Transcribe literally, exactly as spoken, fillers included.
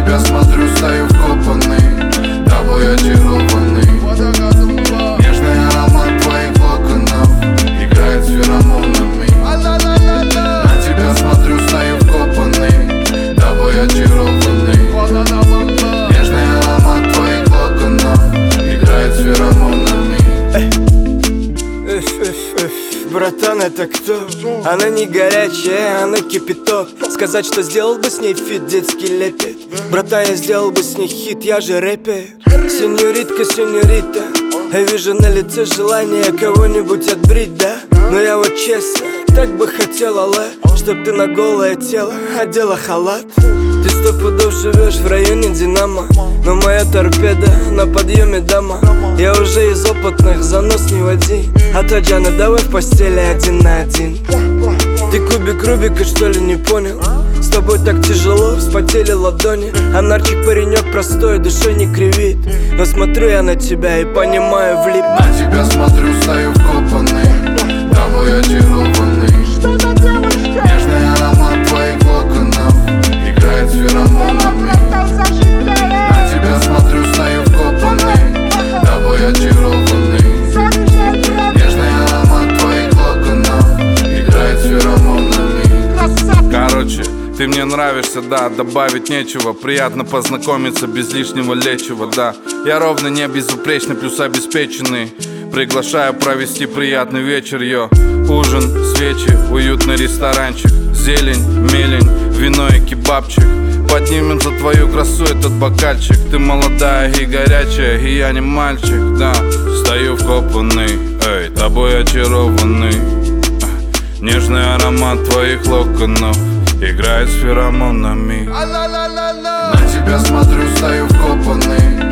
тебя смотрю, стою вкопанный, тобой очарованный. Нежный аромат твоих локонов играет с феромонами. На тебя смотрю, стою вкопанный, тобой очарованный. Нежный аромат твоих локонов играет с феромонами. Братан, это кто? Она не горячая, она кипяток. Сказать, что сделал бы с ней фит, детский лепет. Братан, я сделал бы с ней хит, я же рэпер. Сеньоритка, сеньорита, я вижу на лице желание кого-нибудь отбрить, да? Но я вот честно, так бы хотел, алле, чтоб ты на голое тело одела халат. Ты сто пудов живешь в районе Динамо, но моя торпеда на подъеме, дама. Я уже из опытных, занос не води. А то, Джана, давай в постели один на один. Ты кубик Рубика, что ли, не понял? С тобой так тяжело, вспотели ладони. А нарчик паренек простой, душой не кривит. Но смотрю я на тебя и понимаю, влип. На тебя смотрю, стою вкопанный, тобой очарованный. Нежный аромат твоих локонов играет с феромонами. На тебя смотрю, стою вкопанный, тобой очарованный. Нежный аромат твоих локонов играет с феромонами. Короче, ты мне нравишься, да, добавить нечего. Приятно познакомиться без лишнего лечива, да. Я ровно не безупречный, плюс обеспеченный. Приглашаю провести приятный вечер, йо. Ужин, свечи, уютный ресторанчик. Зелень, мелень, вино и кебабчик. Поднимем за твою красу этот бокальчик. Ты молодая и горячая, и я не мальчик, да. Стою вкопанный, эй, тобой очарованный. Нежный аромат твоих локонов играет с феромонами. На тебя смотрю, стою вкопанный,